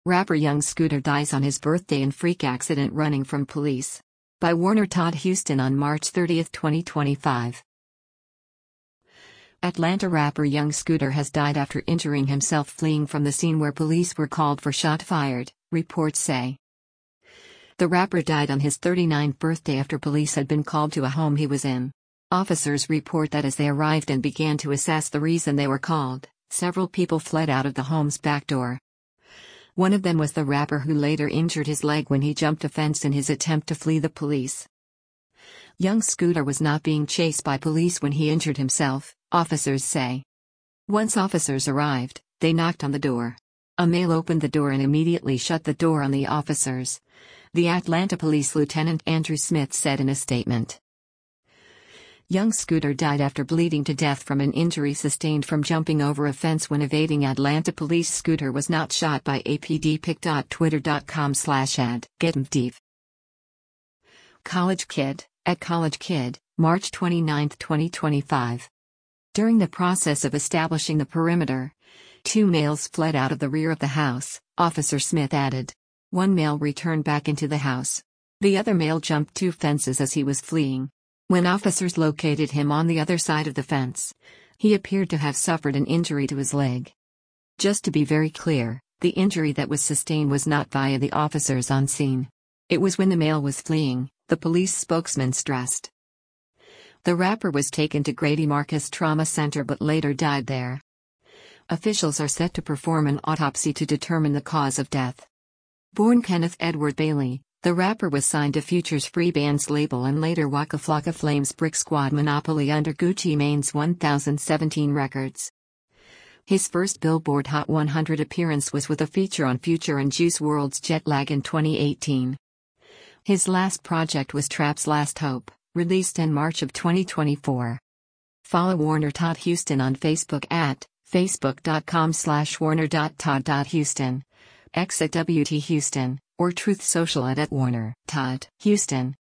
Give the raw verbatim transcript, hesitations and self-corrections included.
Rapper Young Scooter dies on his birthday in freak accident running from police. By Warner Todd Houston on March thirtieth, twenty twenty-five. Atlanta rapper Young Scooter has died after injuring himself fleeing from the scene where police were called for shot fired, reports say. The rapper died on his thirty-ninth birthday after police had been called to a home he was in. Officers report that as they arrived and began to assess the reason they were called, several people fled out of the home's back door. One of them was the rapper, who later injured his leg when he jumped a fence in his attempt to flee the police. Young Scooter was not being chased by police when he injured himself, officers say. Once officers arrived, they knocked on the door. A male opened the door and immediately shut the door on the officers, the Atlanta Police Lieutenant Andrew Smith said in a statement. Young Scooter died after bleeding to death from an injury sustained from jumping over a fence when evading Atlanta police. Scooter was not shot by A P D pic dot twitter dot com slash ad getmdev. College Kid, at College Kid, March twenty-ninth, twenty twenty-five. During the process of establishing the perimeter, two males fled out of the rear of the house, Officer Smith added. One male returned back into the house. The other male jumped two fences as he was fleeing. When officers located him on the other side of the fence, he appeared to have suffered an injury to his leg. Just to be very clear, the injury that was sustained was not via the officers on scene. It was when the male was fleeing, the police spokesman stressed. The rapper was taken to Grady Marcus Trauma Center but later died there. Officials are set to perform an autopsy to determine the cause of death. Born Kenneth Edward Bailey, the rapper was signed to Future's Free Bands label and later Waka Flocka Flame's Brick Squad monopoly under Gucci Mane's one thousand seventeen records. His first Billboard Hot one hundred appearance was with a feature on Future and Juice world's Jet Lag in twenty eighteen. His last project was Trap's Last Hope, released in March of twenty twenty-four. Follow Warner Todd Houston on Facebook at facebook dot com slash warner dot todd dot houston, X at W T Houston, or Truth Social at, at Warner Todd Houston.